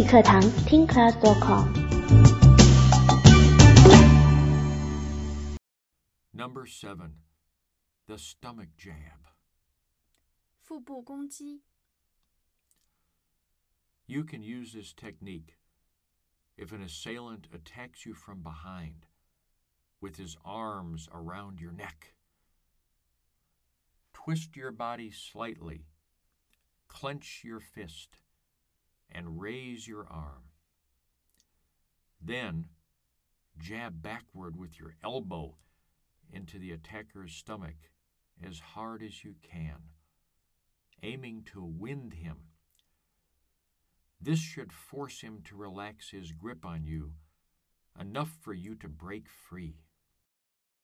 语课堂听 class.com。 Number 7. The stomach jab. 腹部攻击 You can use this technique if an assailant attacks you from behind with his arms around your neck. Twist your body slightly, clench your fist, and raise your arm. Then, jab backward with your elbow into the attacker's stomach as hard as you can, aiming to wind him. This should force him to relax his grip on you, enough for you to break free.